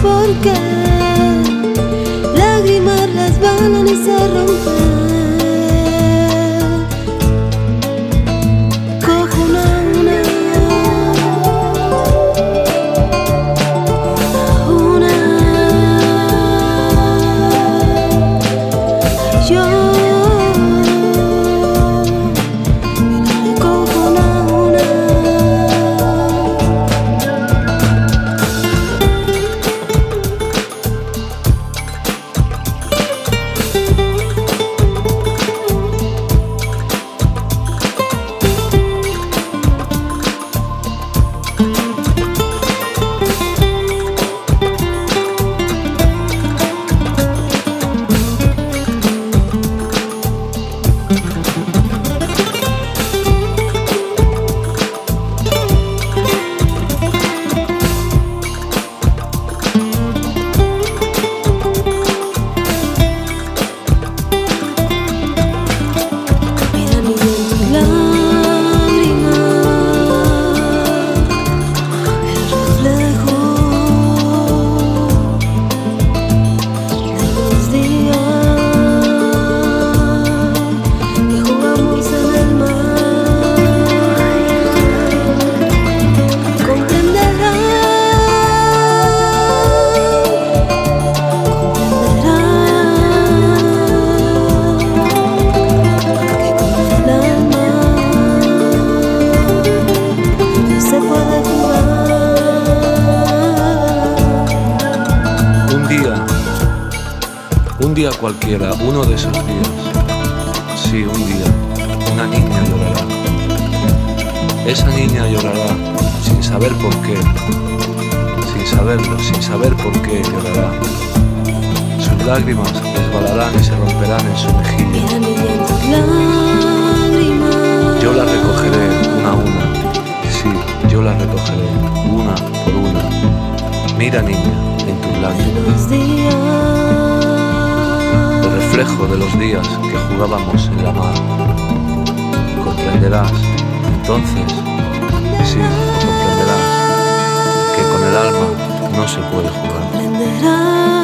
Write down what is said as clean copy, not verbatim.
por qué. Lágrimas resbalan y se rompen. Cojo una yo. Un día cualquiera, uno de esos días, sí, un día, una niña llorará. Esa niña llorará sin saber por qué, sin saberlo, sin saber por qué llorará. Sus lágrimas resbalarán y se romperán en su mejilla. Yo las recogeré una a una, sí, yo las recogeré una por una. Mira, niña, en tus lágrimas. Reflejo de los días que jugábamos en la mar. Comprenderás, entonces, sí, comprenderás que con el alma no se puede jugar.